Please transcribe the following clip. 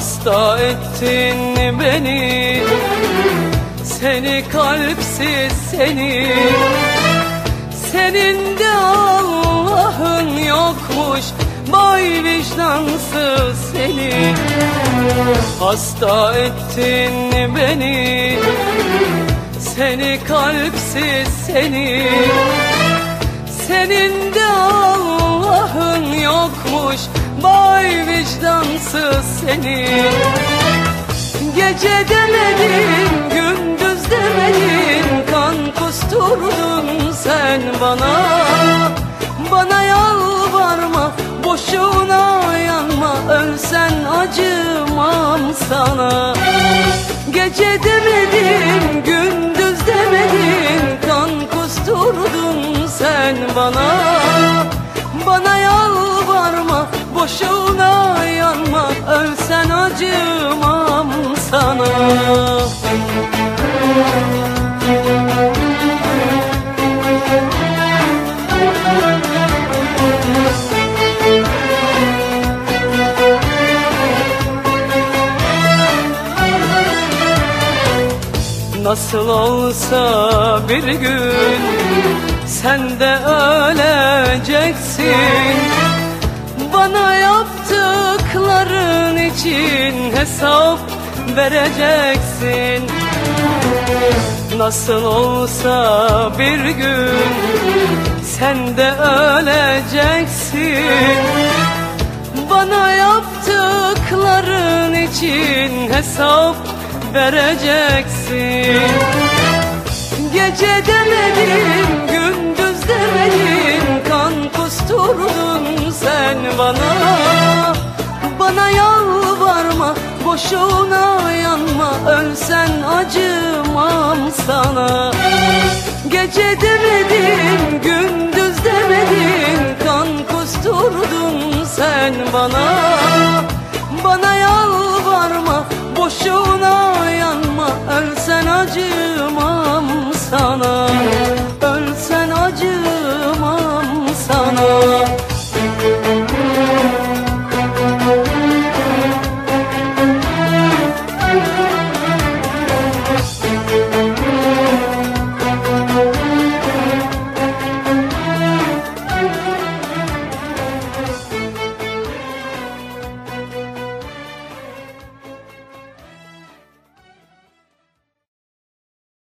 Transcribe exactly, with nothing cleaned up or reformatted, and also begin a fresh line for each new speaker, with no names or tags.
Hasta ettin beni, seni kalpsiz seni. Senin de Allah'ın yokmuş, vay vicdansız seni. Hasta ettin beni, seni kalpsiz seni. Senin de Allah'ın yokmuş, vay vicdansız seni. Gece demedin, gündüz demedin, kan kusturdun sen bana. Bana yalvarma, boşuna yanma, ölsen acımam sana. Gece demedin, gündüz demedin, kan kusturdun sen bana. Bana yalvarma, boşuna yanma, ölsen acımam sana. Nasıl olsa bir gün sen de öleceksin. Bana yaptıkların için hesap vereceksin. Nasıl olsa bir gün sen de öleceksin. Bana yaptıkların için hesap vereceksin. Gece demedin, gündüz demedin, kan kusturdun sen bana. Bana yalvarma, boşuna yanma, ölsen acımam sana. Gece demedin, gündüz demedin, kan kusturdun sen bana. Bana yalvarma, boşuna yanma, ölsen acımam